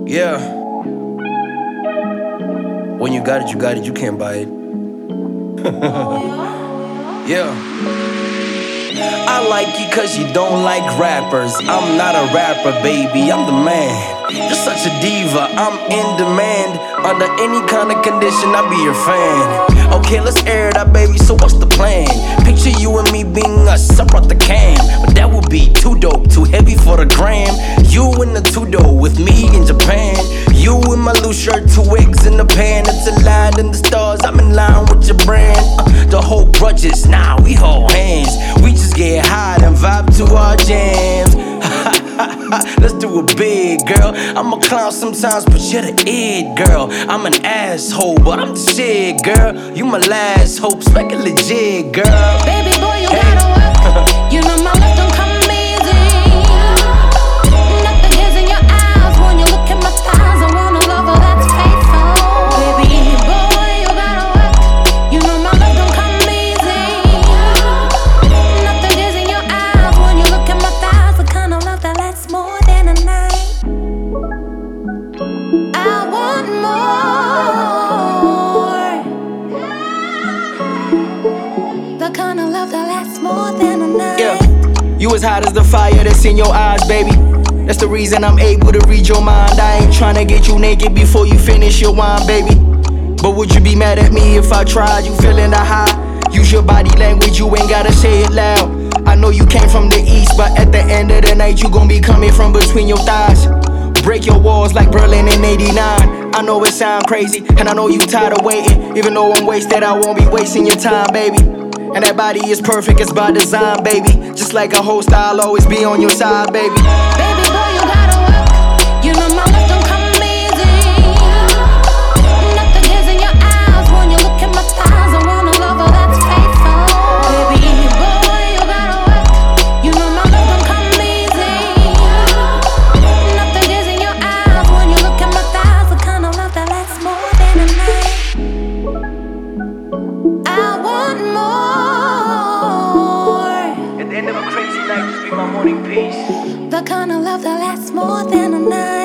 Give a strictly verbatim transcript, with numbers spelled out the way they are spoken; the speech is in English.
Yeah. When you got it, you got it, you can't buy it. Yeah. I like you cause you don't like rappers. I'm not a rapper, baby, I'm the man. You're such a diva, I'm in demand. Under any kind of condition, I'll be your fan. Okay, let's air it out, baby, so what's the plan? Picture you and me being us, I brought the cam. But that would be too dope, too heavy for the gram. You in the two-door with me in Japan. You in my loose shirt, two eggs in the pan. It's aligned in the stars, I'm in line with your brand. uh, The whole grudges, nah, we hold hands. We just get high and vibe to our jams. Let's do it big, girl. I'm a clown sometimes, but you're the it, girl. I'm an asshole, but I'm the shit, girl. You my last hope, spec it legit, girl. Baby boy, you hey. gotta work. You know my love don't come easy. Nothing is in your eyes when you look at my thighs. I want a lover that's faithful. Baby boy, you gotta work. You know my love don't come easy. Nothing is in your eyes when you look at my thighs. The kind of love that lasts more than a night. I want more. The kind of love that lasts more than a night. Yeah, you as hot as the fire that's in your eyes, baby. That's the reason I'm able to read your mind. I ain't tryna get you naked before you finish your wine, baby. But would you be mad at me if I tried? You feeling the high? Use your body language, you ain't gotta say it loud. I know you came from the east, but at the end of the night you gon' be coming from between your thighs. Break your walls like Berlin in eighty-nine. I know it sound crazy, and I know you tired of waiting. Even though I'm wasted, I won't be wasting your time, baby. And that body is perfect, it's by design, baby. Just like a host, I'll always be on your side, baby. Baby boy, you gotta work. You know my love don't come easy. Nothing is in your eyes when you look at my thighs. I want a lover that's faithful. Baby boy, you gotta work. You know my love don't come easy. Nothing is in your eyes when you look at my thighs. The kind of love that lasts more than a night. I want more. At the end of a crazy night, just be my morning peace. The kind of love that lasts more than a night.